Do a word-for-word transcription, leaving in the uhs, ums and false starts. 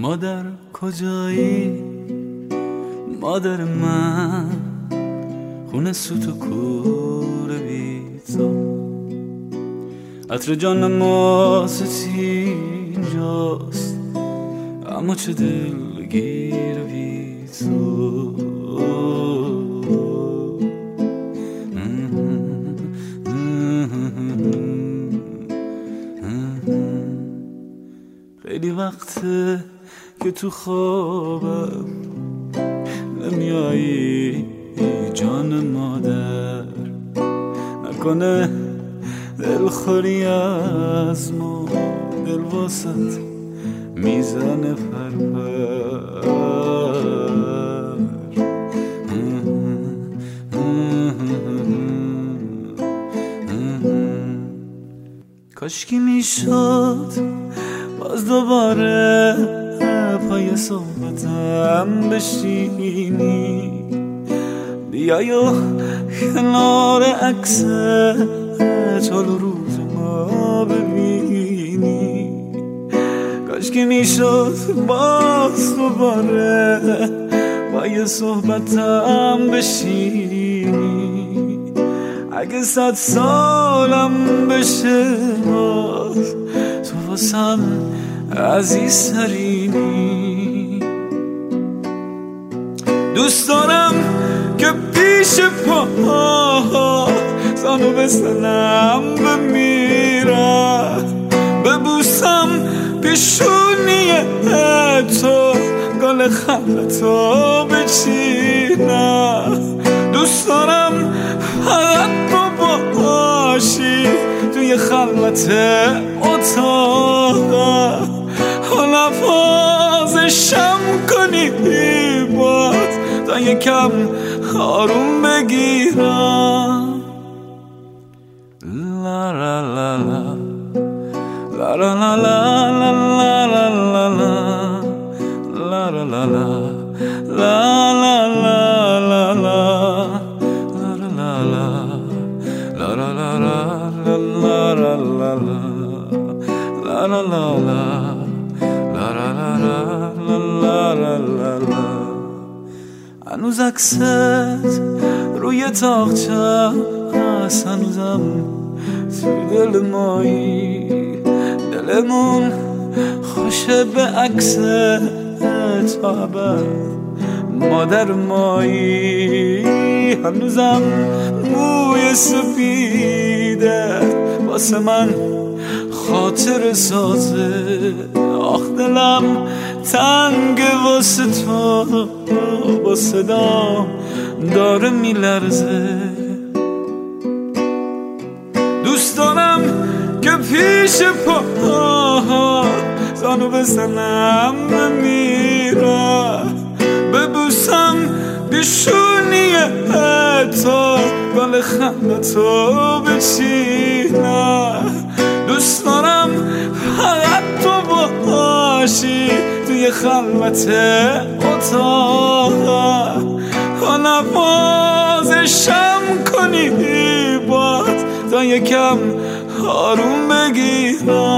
مادر کجایی مادر من خونه سوت و کور بیزا عطر جان ماستی اینجاست اما چه دلگیر بیزا خیلی وقته که تو خوابم نمیایی جان مادر نکنه دلخوری از ما دل واسط میزنه پرپر کاشکی میشد باز دوباره پای صحبتم بشینی بیای و کنار عکس چال و روز ما ببینی کاشکی میشد باز دوباره پای صحبتم بشینی اگه صد سالم بشه باز تو واسم عزیز ترینی دوست دارم که پیش پا زانو بزنم بمیرم ببوسم پیشونی تو گل خندتو بچینم دوست دارم فقط تو باشی توی خلوت اتاق و نفازشم کنی باز تا یکم آروم بگیرم لا لا لا لا لا لا لا لا لا لا لا لا لا هنوز عکست روی تاقچه هست هنوزم تو دل مایی دلمون خوشه به عکس تا ابد مادر مایی هنوزم موی سپیده واسه من خاطر سازه آخ دلم تنگ واسه تو با صدا داره میلرزه دوست دارم که پیش پا زانو بزنم بمیرم ببوسم پیشونی تو گل خندتو بچینم دوست دارم فقط تو باشی توی خلوت اتاق و نوازشم کنی باز تا یکم آروم بگیرم